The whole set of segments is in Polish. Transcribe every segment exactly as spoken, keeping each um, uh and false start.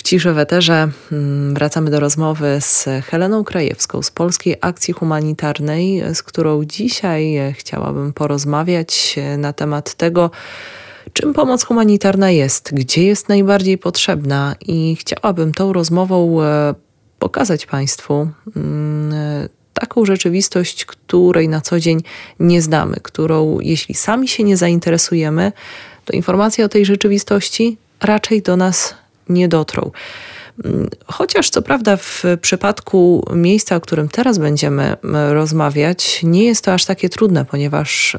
Ciszy w eterze wracamy do rozmowy z Heleną Krajewską z Polskiej Akcji Humanitarnej, z którą dzisiaj chciałabym porozmawiać na temat tego, czym pomoc humanitarna jest, gdzie jest najbardziej potrzebna, i chciałabym tą rozmową pokazać Państwu taką rzeczywistość, której na co dzień nie znamy, którą jeśli sami się nie zainteresujemy, to informacje o tej rzeczywistości raczej do nas nie dotrą. Chociaż co prawda w przypadku miejsca, o którym teraz będziemy rozmawiać, nie jest to aż takie trudne, ponieważ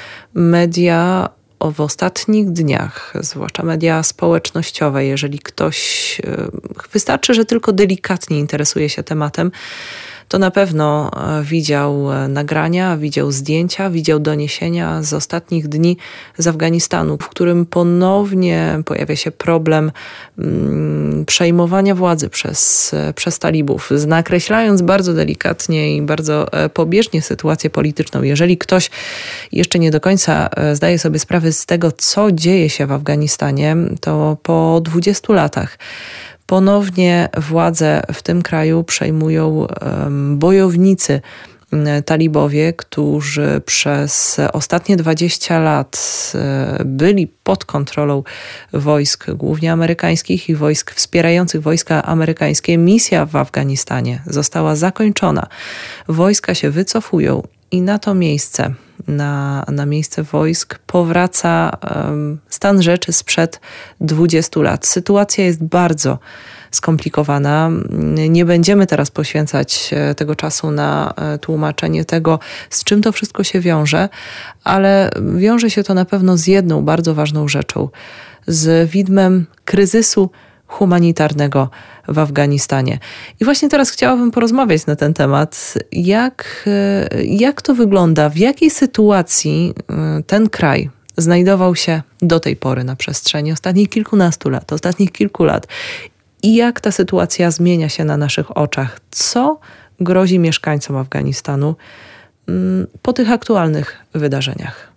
media w ostatnich dniach, zwłaszcza media społecznościowe, jeżeli ktoś, wystarczy, że tylko delikatnie interesuje się tematem, to na pewno widział nagrania, widział zdjęcia, widział doniesienia z ostatnich dni z Afganistanu, w którym ponownie pojawia się problem mm, przejmowania władzy przez, przez talibów, nakreślając bardzo delikatnie i bardzo pobieżnie sytuację polityczną. Jeżeli ktoś jeszcze nie do końca zdaje sobie sprawę z tego, co dzieje się w Afganistanie, to po dwudziestu latach ponownie władzę w tym kraju przejmują bojownicy talibowie, którzy przez ostatnie dwadzieścia lat byli pod kontrolą wojsk, głównie amerykańskich, i wojsk wspierających wojska amerykańskie. Misja w Afganistanie została zakończona. Wojska się wycofują i na to miejsce, na, na miejsce wojsk powraca um, stan rzeczy sprzed dwudziestu lat. Sytuacja jest bardzo skomplikowana. Nie będziemy teraz poświęcać tego czasu na tłumaczenie tego, z czym to wszystko się wiąże, ale wiąże się to na pewno z jedną bardzo ważną rzeczą, z widmem kryzysu humanitarnego w Afganistanie. I właśnie teraz chciałabym porozmawiać na ten temat, jak, jak to wygląda, w jakiej sytuacji ten kraj znajdował się do tej pory na przestrzeni ostatnich kilkunastu lat, ostatnich kilku lat. I jak ta sytuacja zmienia się na naszych oczach? Co grozi mieszkańcom Afganistanu po tych aktualnych wydarzeniach?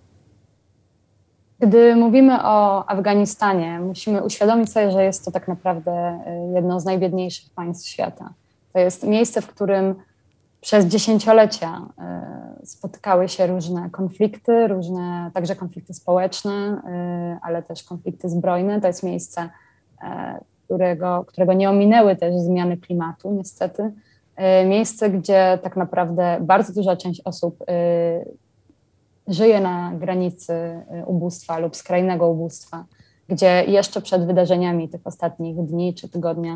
Gdy mówimy o Afganistanie, musimy uświadomić sobie, że jest to tak naprawdę jedno z najbiedniejszych państw świata. To jest miejsce, w którym przez dziesięciolecia spotykały się różne konflikty, różne także konflikty społeczne, ale też konflikty zbrojne. To jest miejsce, którego, którego nie ominęły też zmiany klimatu, niestety. Miejsce, gdzie tak naprawdę bardzo duża część osób żyje na granicy ubóstwa lub skrajnego ubóstwa, gdzie jeszcze przed wydarzeniami tych ostatnich dni czy tygodnia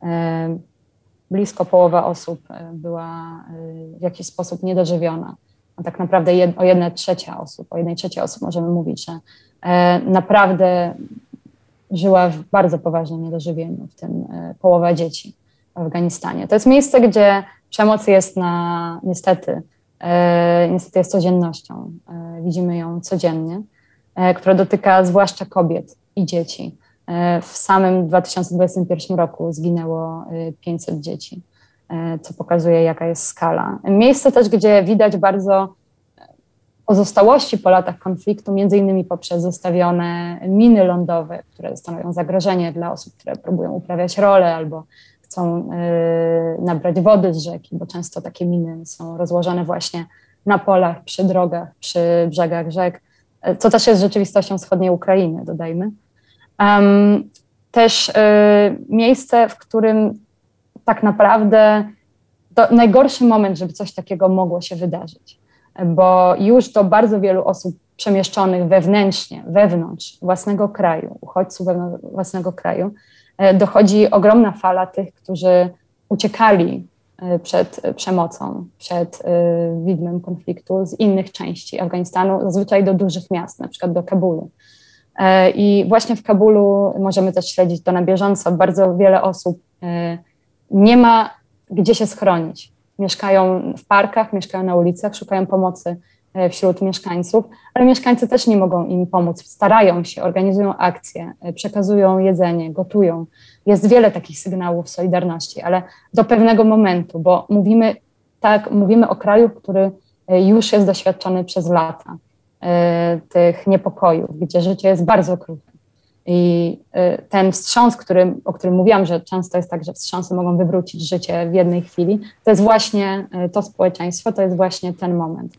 blisko połowa osób była w jakiś sposób niedożywiona. A tak naprawdę jed, o jednej trzecia osób, o jednej trzeciej osób możemy mówić, że naprawdę żyła w bardzo poważnym niedożywieniu, w tym połowa dzieci w Afganistanie. To jest miejsce, gdzie przemoc jest na, niestety, e, niestety jest codziennością. E, widzimy ją codziennie, e, która dotyka zwłaszcza kobiet i dzieci. E, w samym dwa tysiące dwudziestym pierwszym roku zginęło pięćset dzieci, e, co pokazuje, jaka jest skala. Miejsce też, gdzie widać bardzo pozostałości po latach konfliktu, między innymi poprzez zostawione miny lądowe, które stanowią zagrożenie dla osób, które próbują uprawiać rolę albo chcą y, nabrać wody z rzeki, bo często takie miny są rozłożone właśnie na polach, przy drogach, przy brzegach rzek, co też jest rzeczywistością wschodniej Ukrainy, dodajmy. Um, też y, miejsce, w którym tak naprawdę to najgorszy moment, żeby coś takiego mogło się wydarzyć, bo już do bardzo wielu osób przemieszczonych wewnętrznie, wewnątrz własnego kraju, uchodźców wewnątrz własnego kraju, dochodzi ogromna fala tych, którzy uciekali przed przemocą, przed widmem konfliktu z innych części Afganistanu, zazwyczaj do dużych miast, na przykład do Kabulu. I właśnie w Kabulu możemy też śledzić to na bieżąco. Bardzo wiele osób nie ma gdzie się schronić. Mieszkają w parkach, mieszkają na ulicach, szukają pomocy wśród mieszkańców, ale mieszkańcy też nie mogą im pomóc. Starają się, organizują akcje, przekazują jedzenie, gotują. Jest wiele takich sygnałów solidarności, ale do pewnego momentu, bo mówimy tak, mówimy o kraju, który już jest doświadczony przez lata tych niepokojów, gdzie życie jest bardzo krótkie. I ten wstrząs, który, o którym mówiłam, że często jest tak, że wstrząsy mogą wywrócić życie w jednej chwili, to jest właśnie to społeczeństwo, to jest właśnie ten moment.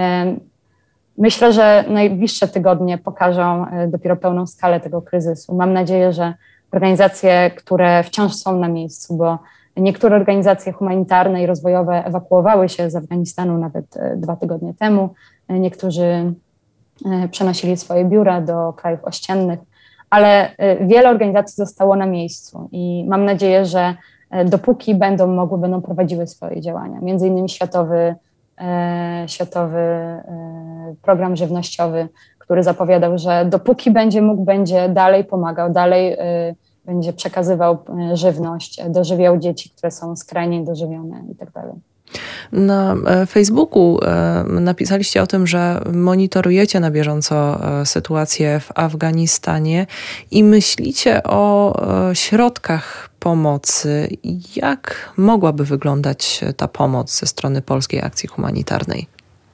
Myślę, że najbliższe tygodnie pokażą dopiero pełną skalę tego kryzysu. Mam nadzieję, że organizacje, które wciąż są na miejscu, bo niektóre organizacje humanitarne i rozwojowe ewakuowały się z Afganistanu nawet dwa tygodnie temu. Niektórzy przenosili swoje biura do krajów ościennych, ale wiele organizacji zostało na miejscu i mam nadzieję, że dopóki będą mogły, będą prowadziły swoje działania. Między innymi Światowy, Światowy Program Żywnościowy, który zapowiadał, że dopóki będzie mógł, będzie dalej pomagał, dalej będzie przekazywał żywność, dożywiał dzieci, które są skrajnie dożywione i tak dalej. Na Facebooku napisaliście o tym, że monitorujecie na bieżąco sytuację w Afganistanie i myślicie o środkach pomocy. Jak mogłaby wyglądać ta pomoc ze strony Polskiej Akcji Humanitarnej?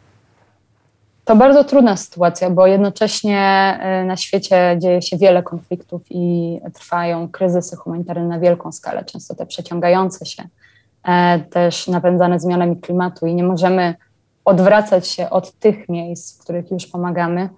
To bardzo trudna sytuacja, bo jednocześnie na świecie dzieje się wiele konfliktów i trwają kryzysy humanitarne na wielką skalę, często te przeciągające się, też napędzane zmianami klimatu i nie możemy odwracać się od tych miejsc, w których już pomagamy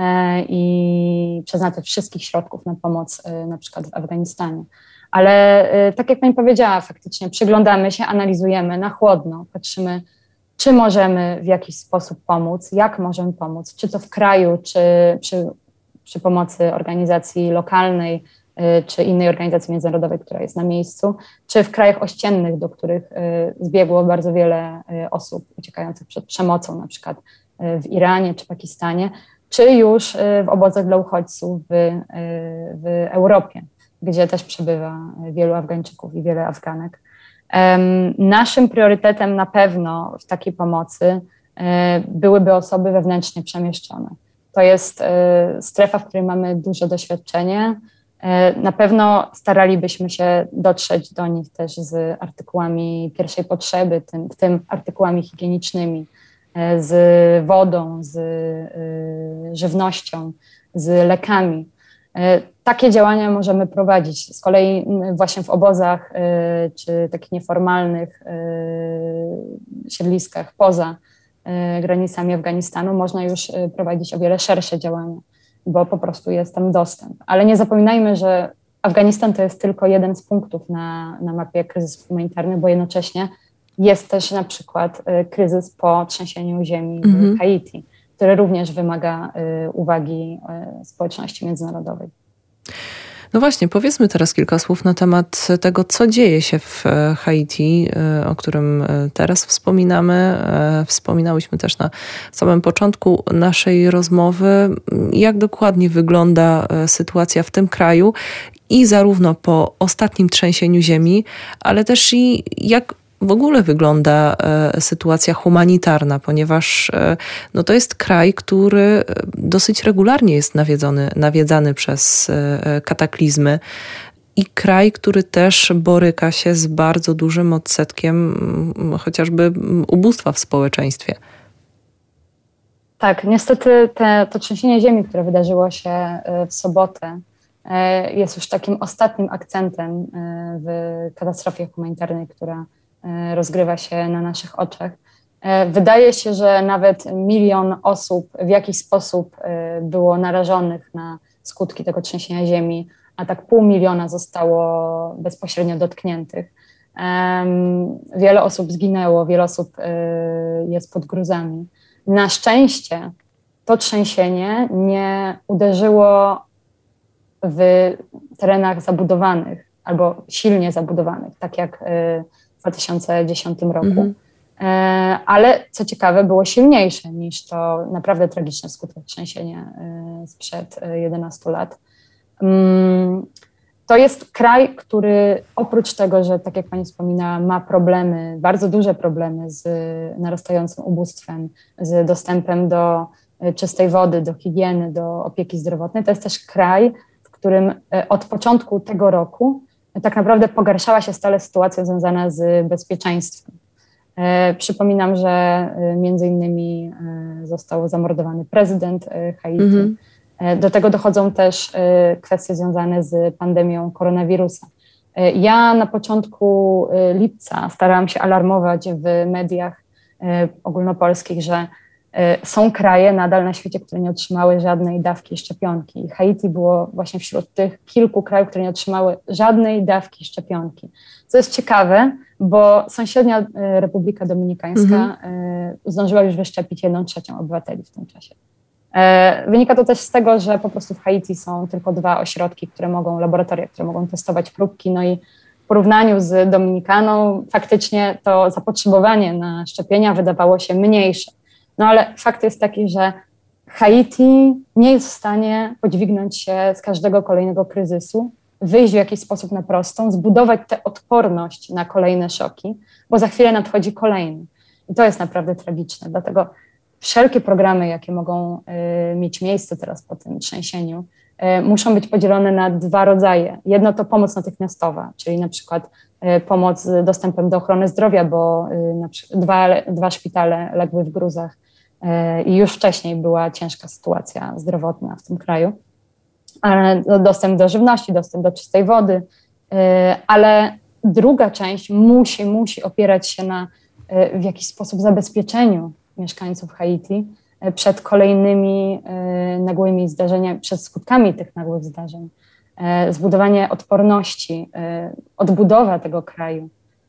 i przeznaczać wszystkich środków na pomoc na przykład w Afganistanie. Ale tak jak pani powiedziała, faktycznie przyglądamy się, analizujemy na chłodno, patrzymy, czy możemy w jakiś sposób pomóc, jak możemy pomóc, czy to w kraju, czy przy, przy pomocy organizacji lokalnej, czy innej organizacji międzynarodowej, która jest na miejscu, czy w krajach ościennych, do których zbiegło bardzo wiele osób uciekających przed przemocą, na przykład w Iranie czy Pakistanie, czy już w obozach dla uchodźców w, w Europie, gdzie też przebywa wielu Afgańczyków i wiele Afganek. Naszym priorytetem na pewno w takiej pomocy byłyby osoby wewnętrznie przemieszczone. To jest strefa, w której mamy duże doświadczenie. Na pewno staralibyśmy się dotrzeć do nich też z artykułami pierwszej potrzeby, tym, w tym artykułami higienicznymi, z wodą, z żywnością, z lekami. Takie działania możemy prowadzić. Z kolei właśnie w obozach czy takich nieformalnych siedliskach poza granicami Afganistanu można już prowadzić o wiele szersze działania, bo po prostu jest tam dostęp. Ale nie zapominajmy, że Afganistan to jest tylko jeden z punktów na, na mapie kryzysu humanitarnego, bo jednocześnie jest też na przykład kryzys po trzęsieniu ziemi w mhm. Haiti, który również wymaga uwagi społeczności międzynarodowej. No właśnie, powiedzmy teraz kilka słów na temat tego, co dzieje się w Haiti, o którym teraz wspominamy. Wspominałyśmy też na samym początku naszej rozmowy, jak dokładnie wygląda sytuacja w tym kraju i zarówno po ostatnim trzęsieniu ziemi, ale też i jak w ogóle wygląda e, sytuacja humanitarna, ponieważ e, no to jest kraj, który dosyć regularnie jest nawiedzony, nawiedzany przez e, kataklizmy i kraj, który też boryka się z bardzo dużym odsetkiem m, chociażby ubóstwa w społeczeństwie. Tak, niestety te, to trzęsienie ziemi, które wydarzyło się w sobotę, jest już takim ostatnim akcentem w katastrofie humanitarnej, która rozgrywa się na naszych oczach. Wydaje się, że nawet milion osób w jakiś sposób było narażonych na skutki tego trzęsienia ziemi, a tak pół miliona zostało bezpośrednio dotkniętych. Wiele osób zginęło, wiele osób jest pod gruzami. Na szczęście to trzęsienie nie uderzyło w terenach zabudowanych albo silnie zabudowanych, tak jak w dwa tysiące dziesiątym roku. Mhm. Ale co ciekawe, było silniejsze niż to naprawdę tragiczne skutki trzęsienia sprzed jedenastu lat. To jest kraj, który oprócz tego, że tak jak pani wspominała, ma problemy, bardzo duże problemy z narastającym ubóstwem, z dostępem do czystej wody, do higieny, do opieki zdrowotnej, to jest też kraj, w którym od początku tego roku tak naprawdę pogarszała się stale sytuacja związana z bezpieczeństwem. E, przypominam, że e, między innymi e, został zamordowany prezydent e, Haiti. Mm-hmm. Do tego dochodzą też kwestie związane z pandemią koronawirusa. Ja na początku lipca starałam się alarmować w mediach ogólnopolskich, że są kraje nadal na świecie, które nie otrzymały żadnej dawki szczepionki. Haiti było właśnie wśród tych kilku krajów, które nie otrzymały żadnej dawki szczepionki. Co jest ciekawe, bo sąsiednia Republika Dominikańska mhm. zdążyła już wyszczepić jedną trzecią obywateli w tym czasie. Wynika to też z tego, że po prostu w Haiti są tylko dwa ośrodki, które mogą, laboratoria, które mogą testować próbki, no i w porównaniu z Dominikaną faktycznie to zapotrzebowanie na szczepienia wydawało się mniejsze. No ale fakt jest taki, że Haiti nie jest w stanie podźwignąć się z każdego kolejnego kryzysu, wyjść w jakiś sposób na prostą, zbudować tę odporność na kolejne szoki, bo za chwilę nadchodzi kolejny. I to jest naprawdę tragiczne. Dlatego wszelkie programy, jakie mogą y, mieć miejsce teraz po tym trzęsieniu, y, muszą być podzielone na dwa rodzaje. Jedno to pomoc natychmiastowa, czyli na przykład y, pomoc z dostępem do ochrony zdrowia, bo y, na przykład dwa, dwa szpitale legły w gruzach y, i już wcześniej była ciężka sytuacja zdrowotna w tym kraju. Ale dostęp do żywności, dostęp do czystej wody, y, ale druga część musi, musi opierać się na y, w jakiś sposób zabezpieczeniu mieszkańców Haiti przed kolejnymi y, nagłymi zdarzeniami, przed skutkami tych nagłych zdarzeń. Y, zbudowanie odporności, y, odbudowa tego kraju.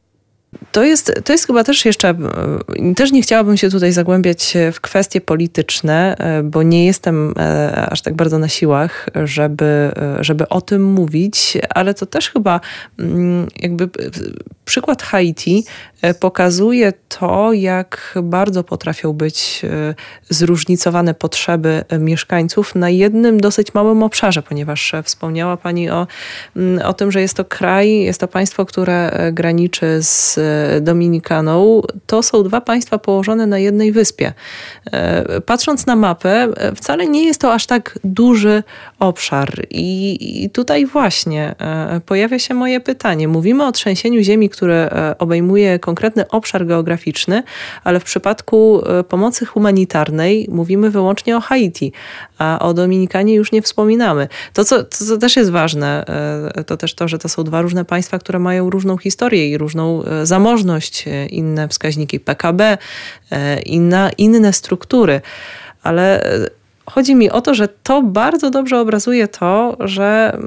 To jest, to jest chyba też jeszcze, też nie chciałabym się tutaj zagłębiać w kwestie polityczne, bo nie jestem aż tak bardzo na siłach, żeby, żeby o tym mówić, ale to też chyba jakby przykład Haiti pokazuje to, jak bardzo potrafią być zróżnicowane potrzeby mieszkańców na jednym dosyć małym obszarze, ponieważ wspomniała Pani o, o tym, że jest to kraj, jest to państwo, które graniczy z Dominikaną. To są dwa państwa położone na jednej wyspie. Patrząc na mapę, wcale nie jest to aż tak duży obszar. I, i tutaj właśnie pojawia się moje pytanie. Mówimy o trzęsieniu ziemi, które obejmuje konkretny obszar geograficzny, ale w przypadku pomocy humanitarnej mówimy wyłącznie o Haiti, a o Dominikanie już nie wspominamy. To, co, to, co też jest ważne, to też to, że to są dwa różne państwa, które mają różną historię i różną zamożność, inne wskaźniki P K B, inna, inne struktury. Ale chodzi mi o to, że to bardzo dobrze obrazuje to, że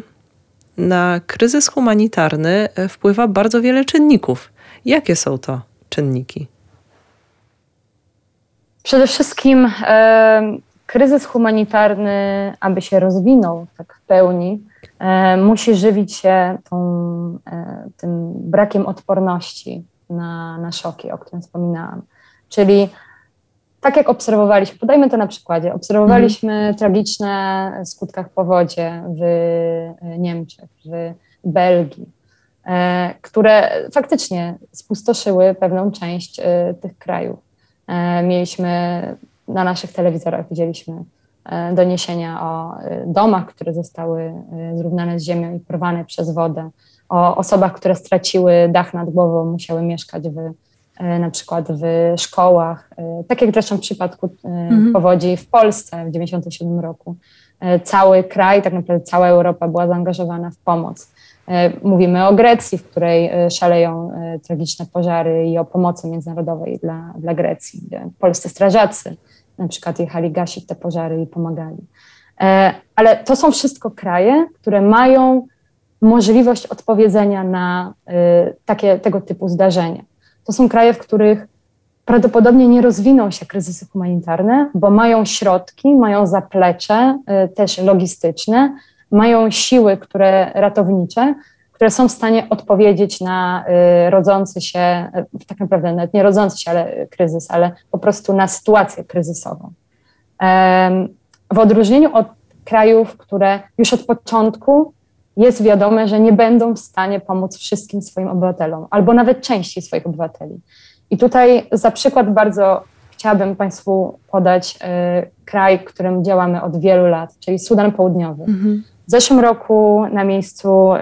na kryzys humanitarny wpływa bardzo wiele czynników. Jakie są to czynniki? Przede wszystkim e, kryzys humanitarny, aby się rozwinął tak w pełni, e, musi żywić się tą, e, tym brakiem odporności na, na szoki, o którym wspominałam. Czyli tak jak obserwowaliśmy, podajmy to na przykładzie, obserwowaliśmy mm. tragiczne skutkach powodzie w Niemczech, w Belgii, e, które faktycznie spustoszyły pewną część e, tych krajów. E, mieliśmy na naszych telewizorach, widzieliśmy e, doniesienia o e, domach, które zostały e, zrównane z ziemią i porwane przez wodę, o osobach, które straciły dach nad głową, musiały mieszkać w na przykład w szkołach, tak jak zresztą w przypadku mhm. powodzi w Polsce w dziewięćdziesiątym siódmym roku. Cały kraj, tak naprawdę cała Europa była zaangażowana w pomoc. Mówimy o Grecji, w której szaleją tragiczne pożary i o pomocy międzynarodowej dla, dla Grecji. Polscy strażacy na przykład jechali gasić te pożary i pomagali. Ale to są wszystko kraje, które mają możliwość odpowiedzenia na takie, tego typu zdarzenia. To są kraje, w których prawdopodobnie nie rozwiną się kryzysy humanitarne, bo mają środki, mają zaplecze y, też logistyczne, mają siły, które ratownicze, które są w stanie odpowiedzieć na y, rodzący się, y, tak naprawdę nawet nie rodzący się ale, kryzys, ale po prostu na sytuację kryzysową. Um, w odróżnieniu od krajów, które już od początku jest wiadome, że nie będą w stanie pomóc wszystkim swoim obywatelom, albo nawet części swoich obywateli. I tutaj za przykład bardzo chciałabym Państwu podać y, kraj, w którym działamy od wielu lat, czyli Sudan Południowy. Mhm. W zeszłym roku na miejscu y,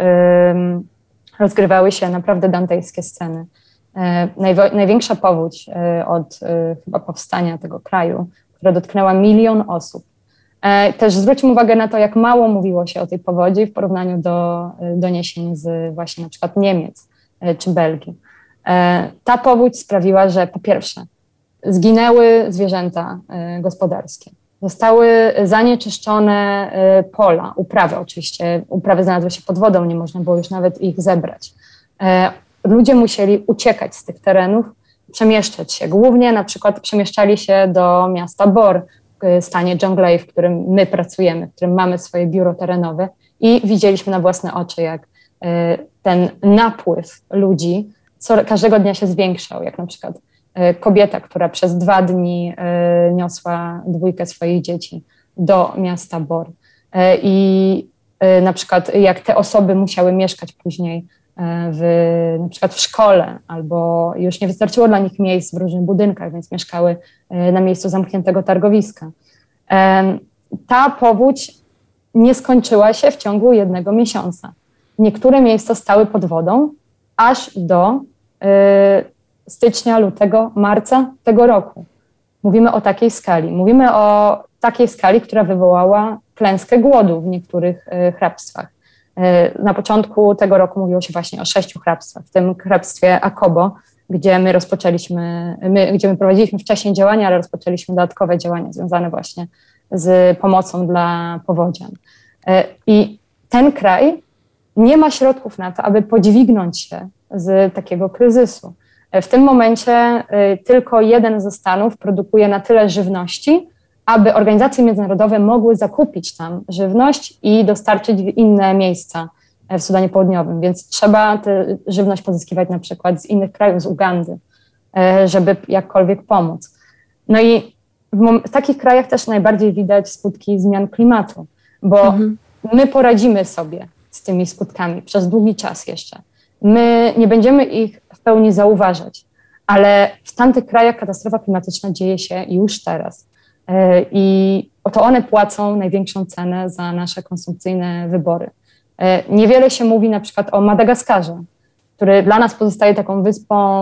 rozgrywały się naprawdę dantejskie sceny. Y, najwo- największa powódź y, od y, chyba powstania tego kraju, która dotknęła milion osób. Też zwróćmy uwagę na to, jak mało mówiło się o tej powodzi w porównaniu do doniesień z właśnie na przykład Niemiec czy Belgii. Ta powódź sprawiła, że po pierwsze zginęły zwierzęta gospodarskie, zostały zanieczyszczone pola, uprawy oczywiście, uprawy znalazły się pod wodą, nie można było już nawet ich zebrać. Ludzie musieli uciekać z tych terenów, przemieszczać się. Głównie na przykład przemieszczali się do miasta Bor w stanie Jonglei, w którym my pracujemy, w którym mamy swoje biuro terenowe i widzieliśmy na własne oczy, jak ten napływ ludzi co, każdego dnia się zwiększał, jak na przykład kobieta, która przez dwa dni niosła dwójkę swoich dzieci do miasta Bor. I na przykład jak te osoby musiały mieszkać później w, na przykład w szkole, albo już nie wystarczyło dla nich miejsc w różnych budynkach, więc mieszkały na miejscu zamkniętego targowiska. Ta powódź nie skończyła się w ciągu jednego miesiąca. Niektóre miejsca stały pod wodą aż do stycznia, lutego, marca tego roku. Mówimy o takiej skali. Mówimy o takiej skali, która wywołała klęskę głodu w niektórych hrabstwach. Na początku tego roku mówiło się właśnie o sześciu hrabstwach, w tym hrabstwie Akobo, gdzie my rozpoczęliśmy, my, gdzie my prowadziliśmy wcześniej działania, ale rozpoczęliśmy dodatkowe działania związane właśnie z pomocą dla powodzian. I ten kraj nie ma środków na to, aby podźwignąć się z takiego kryzysu. W tym momencie tylko jeden ze stanów produkuje na tyle żywności, aby organizacje międzynarodowe mogły zakupić tam żywność i dostarczyć w inne miejsca w Sudanie Południowym. Więc trzeba tę żywność pozyskiwać na przykład z innych krajów, z Ugandy, żeby jakkolwiek pomóc. No i w, w takich krajach też najbardziej widać skutki zmian klimatu, bo mhm. my poradzimy sobie z tymi skutkami przez długi czas jeszcze. My nie będziemy ich w pełni zauważać, ale w tamtych krajach katastrofa klimatyczna dzieje się już teraz. I to one płacą największą cenę za nasze konsumpcyjne wybory. Niewiele się mówi na przykład o Madagaskarze, który dla nas pozostaje taką wyspą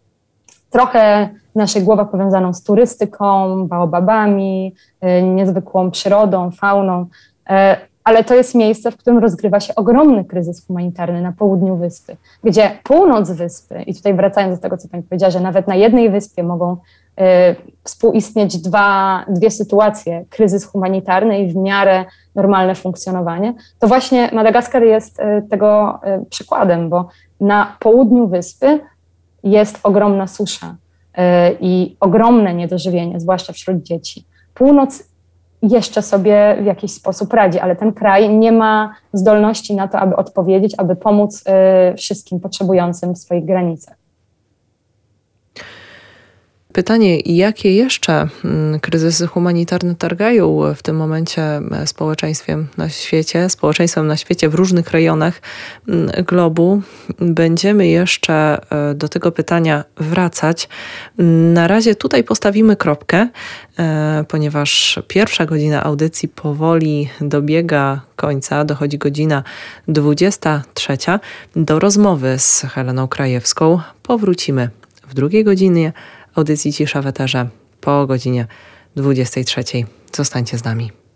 trochę w naszych głowach powiązaną z turystyką, baobabami, niezwykłą przyrodą, fauną, ale to jest miejsce, w którym rozgrywa się ogromny kryzys humanitarny na południu wyspy, gdzie północ wyspy, i tutaj wracając do tego, co pani powiedziała, że nawet na jednej wyspie mogą y, współistnieć dwa, dwie sytuacje, kryzys humanitarny i w miarę normalne funkcjonowanie, to właśnie Madagaskar jest y, tego y, przykładem, bo na południu wyspy jest ogromna susza y, i ogromne niedożywienie, zwłaszcza wśród dzieci. Północ jeszcze sobie w jakiś sposób radzi, ale ten kraj nie ma zdolności na to, aby odpowiedzieć, aby pomóc y, wszystkim potrzebującym w swoich granicach. Pytanie, jakie jeszcze kryzysy humanitarne targają w tym momencie społeczeństwem na świecie, społeczeństwem na świecie w różnych rejonach globu? Będziemy jeszcze do tego pytania wracać. Na razie tutaj postawimy kropkę, ponieważ pierwsza godzina audycji powoli dobiega końca, dochodzi godzina dwudziesta trzecia. Do rozmowy z Heleną Krajewską powrócimy w drugiej godzinie audycji Cisza w Eterze po godzinie dwudziestej trzeciej. Zostańcie z nami.